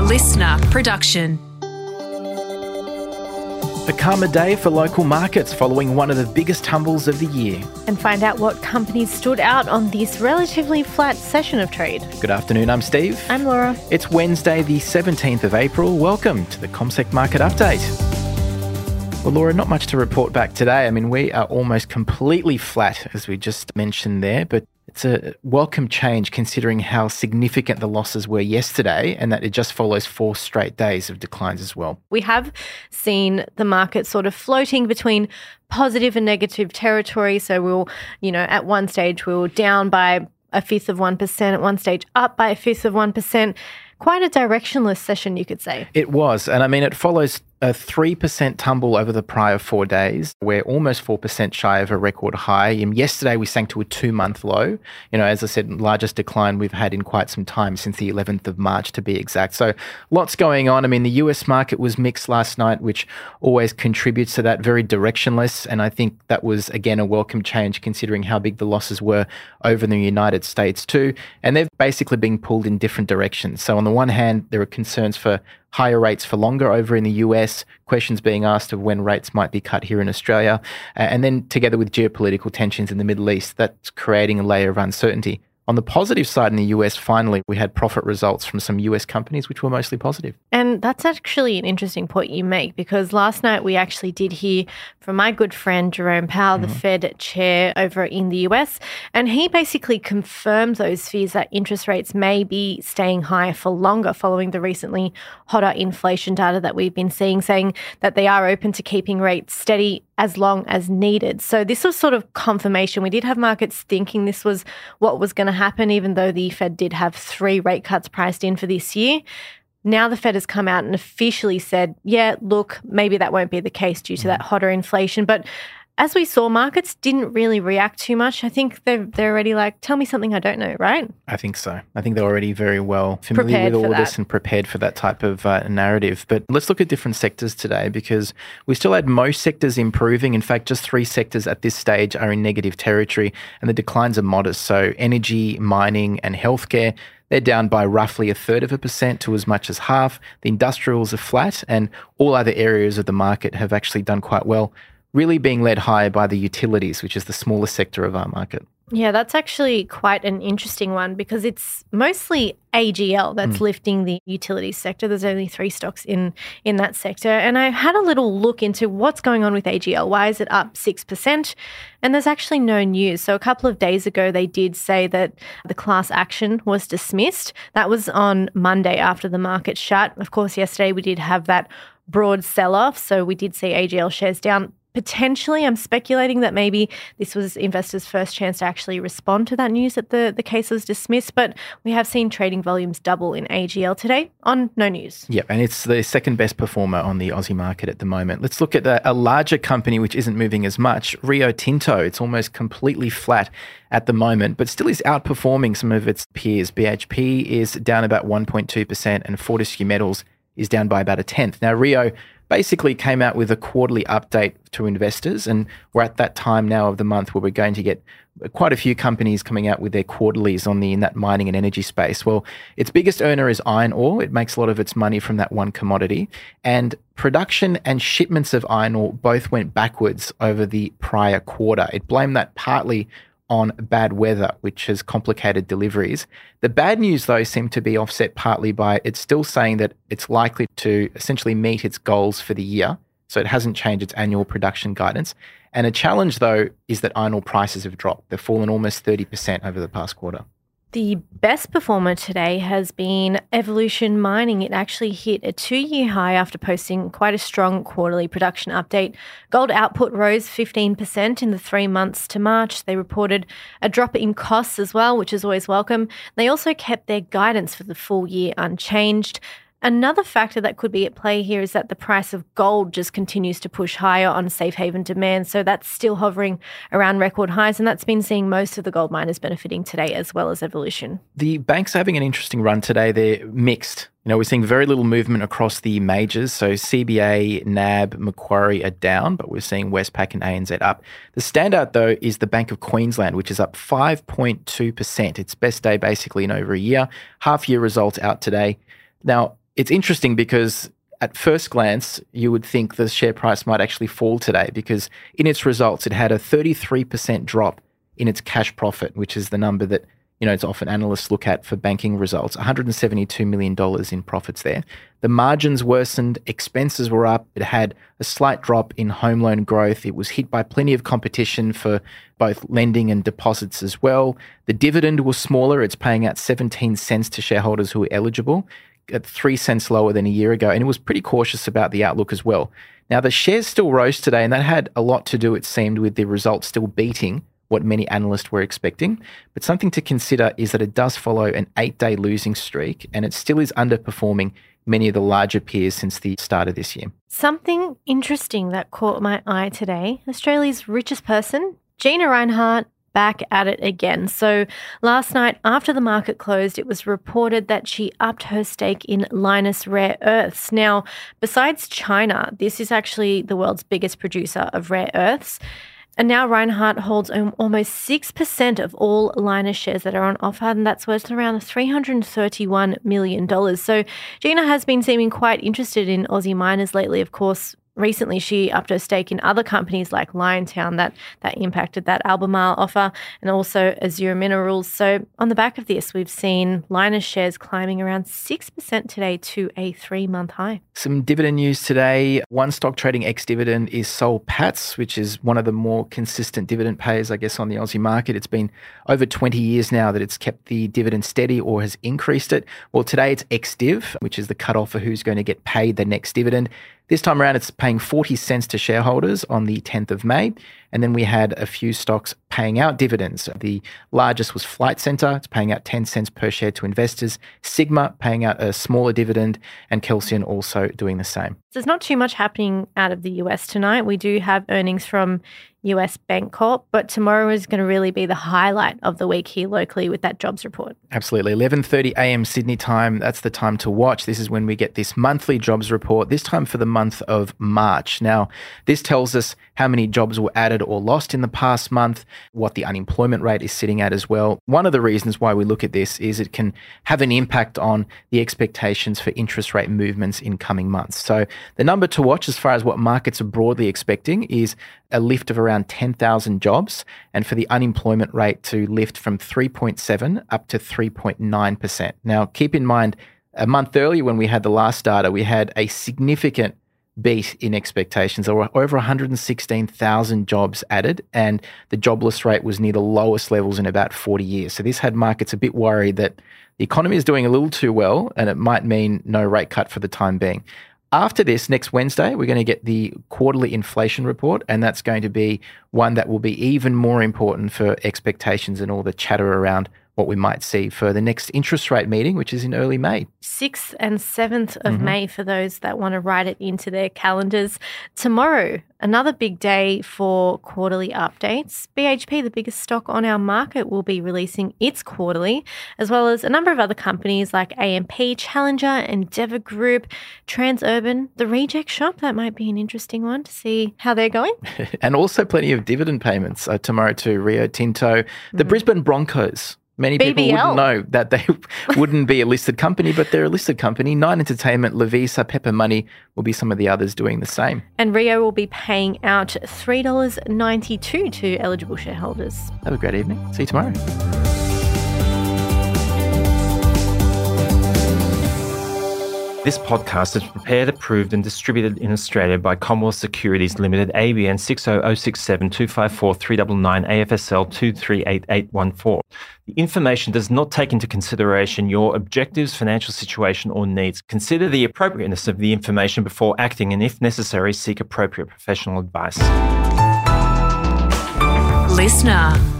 listener production. A calmer day for local markets following one of the biggest tumbles of the year. And find out what companies stood out on this relatively flat session of trade. Good afternoon, I'm Steve. I'm Laura. It's Wednesday the 17th of April. Welcome to the CommSec Market Update. Well, Laura, not much to report back today. I mean, we are almost completely flat, as we just mentioned there, but it's a welcome change considering how significant the losses were yesterday and that it just follows 4 straight days of declines as well. We have seen the market sort of floating between positive and negative territory. So at one stage we were down by 1/5%, at one stage up by 1/5%. Quite a directionless session, you could say. It was. And I mean, it follows a 3% tumble over the prior 4 days. We're almost 4% shy of a record high. Yesterday, we sank to a 2-month low. As I said, largest decline we've had in quite some time, since the 11th of March to be exact. So lots going on. I mean, the US market was mixed last night, which always contributes to that, very directionless. And I think that was, again, a welcome change considering how big the losses were over in the United States too. And they've basically been pulled in different directions. So on the one hand, there are concerns for higher rates for longer over in the US, questions being asked of when rates might be cut here in Australia, and then together with geopolitical tensions in the Middle East, that's creating a layer of uncertainty. On the positive side in the US, finally, we had profit results from some US companies, which were mostly positive. And that's actually an interesting point you make, because last night we actually did hear from my good friend Jerome Powell, the Fed chair over in the US, and he basically confirmed those fears that interest rates may be staying high for longer following the recently hotter inflation data that we've been seeing, saying that they are open to keeping rates steady as long as needed. So this was sort of confirmation. We did have markets thinking this was what was going to happen, even though the Fed did have 3 rate cuts priced in for this year. Now the Fed has come out and officially said, yeah, look, maybe that won't be the case due to that hotter inflation. But as we saw, markets didn't really react too much. I think they're already like, tell me something I don't know, right? I think so. I think they're already very well familiar with all this and prepared for that type of narrative. But let's look at different sectors today, because we still had most sectors improving. In fact, just 3 sectors at this stage are in negative territory, and the declines are modest. So energy, mining and healthcare, they're down by roughly 1/3% to as much as half. The industrials are flat, and all other areas of the market have actually done quite well, really being led higher by the utilities, which is the smallest sector of our market. Yeah, that's actually quite an interesting one, because it's mostly AGL that's lifting the utilities sector. There's only 3 stocks in that sector. And I had a little look into what's going on with AGL. Why is it up 6%? And there's actually no news. So a couple of days ago, they did say that the class action was dismissed. That was on Monday after the market shut. Of course, yesterday we did have that broad sell-off. So we did see AGL shares down. Potentially, I'm speculating that maybe this was investors' first chance to actually respond to that news that the case was dismissed. But we have seen trading volumes double in AGL today on no news. Yep, and it's the second best performer on the Aussie market at the moment. Let's look at a larger company which isn't moving as much, Rio Tinto. It's almost completely flat at the moment, but still is outperforming some of its peers. BHP is down about 1.2% and Fortescue Metals is down by about 1/10. Now, Rio basically came out with a quarterly update to investors, and we're at that time now of the month where we're going to get quite a few companies coming out with their quarterlies in that mining and energy space. Well, its biggest earner is iron ore. It makes a lot of its money from that one commodity, and production and shipments of iron ore both went backwards over the prior quarter. It blamed that partly on bad weather, which has complicated deliveries. The bad news, though, seemed to be offset partly by it's still saying that it's likely to essentially meet its goals for the year. So it hasn't changed its annual production guidance. And a challenge, though, is that iron ore prices have dropped. They've fallen almost 30% over the past quarter. The best performer today has been Evolution Mining. It actually hit a 2-year high after posting quite a strong quarterly production update. Gold output rose 15% in the 3 months to March. They reported a drop in costs as well, which is always welcome. They also kept their guidance for the full year unchanged. Another factor that could be at play here is that the price of gold just continues to push higher on safe haven demand. So that's still hovering around record highs, and that's been seeing most of the gold miners benefiting today, as well as Evolution. The banks are having an interesting run today. They're mixed. We're seeing very little movement across the majors. So CBA, NAB, Macquarie are down, but we're seeing Westpac and ANZ up. The standout, though, is the Bank of Queensland, which is up 5.2%. Its best day basically in over a year. Half-year results out today. Now, It's interesting because at first glance, you would think the share price might actually fall today because in its results, it had a 33% drop in its cash profit, which is the number that it's often analysts look at for banking results, $172 million in profits there. The margins worsened, expenses were up, it had a slight drop in home loan growth. It was hit by plenty of competition for both lending and deposits as well. The dividend was smaller. It's paying out 17 cents to shareholders who are eligible, at 3 cents lower than a year ago. And it was pretty cautious about the outlook as well. Now, the shares still rose today, and that had a lot to do, it seemed, with the results still beating what many analysts were expecting. But something to consider is that it does follow an 8-day losing streak, and it still is underperforming many of the larger peers since the start of this year. Something interesting that caught my eye today, Australia's richest person, Gina Rinehart, back at it again. So last night, after the market closed, it was reported that she upped her stake in Lynas Rare Earths. Now, besides China, this is actually the world's biggest producer of rare earths. And now Rinehart holds almost 6% of all Lynas shares that are on offer, and that's worth around $331 million. So Gina has been seeming quite interested in Aussie miners lately. Of course, recently she upped her stake in other companies like Liontown that impacted that Albemarle offer, and also Azure Minerals. So on the back of this, we've seen Lynas shares climbing around 6% today to a 3-month high. Some dividend news today. One stock trading ex-dividend is Soul Patts, which is one of the more consistent dividend payers, I guess, on the Aussie market. It's been over 20 years now that it's kept the dividend steady or has increased it. Well, today it's ex-div, which is the cutoff for who's going to get paid the next dividend. This time around, it's paying 40 cents to shareholders on the 10th of May. And then we had a few stocks paying out dividends. The largest was Flight Centre. It's paying out 10 cents per share to investors. Sigma paying out a smaller dividend, and Kelsian also doing the same. There's not too much happening out of the US tonight. We do have earnings from US Bancorp, but tomorrow is going to really be the highlight of the week here locally with that jobs report. Absolutely. 11:30 a.m. Sydney time. That's the time to watch. This is when we get this monthly jobs report, this time for the month of March. Now, this tells us how many jobs were added or lost in the past month, what the unemployment rate is sitting at as well. One of the reasons why we look at this is it can have an impact on the expectations for interest rate movements in coming months. So the number to watch as far as what markets are broadly expecting is a lift of around 10,000 jobs, and for the unemployment rate to lift from 3.7 up to 3.9%. Now, keep in mind, a month earlier when we had the last data, we had a significant beat in expectations. There were over 116,000 jobs added, and the jobless rate was near the lowest levels in about 40 years. So this had markets a bit worried that the economy is doing a little too well, and it might mean no rate cut for the time being. After this, next Wednesday, we're going to get the quarterly inflation report, and that's going to be one that will be even more important for expectations and all the chatter around what we might see for the next interest rate meeting, which is in early May. 6th and 7th of May for those that want to write it into their calendars. Tomorrow, another big day for quarterly updates. BHP, the biggest stock on our market, will be releasing its quarterly, as well as a number of other companies like AMP, Challenger, Endeavour Group, Transurban, The Reject Shop. That might be an interesting one to see how they're going. And also plenty of dividend payments tomorrow to Rio Tinto, the Brisbane Broncos. Many people wouldn't know that they wouldn't be a listed company, but they're a listed company. Nine Entertainment, Lovisa, Pepper Money will be some of the others doing the same. And Rio will be paying out $3.92 to eligible shareholders. Have a great evening. See you tomorrow. This podcast is prepared, approved and distributed in Australia by Commonwealth Securities Limited, ABN 60067254399 AFSL 238814. The information does not take into consideration your objectives, financial situation or needs. Consider the appropriateness of the information before acting, and if necessary, seek appropriate professional advice. Listener.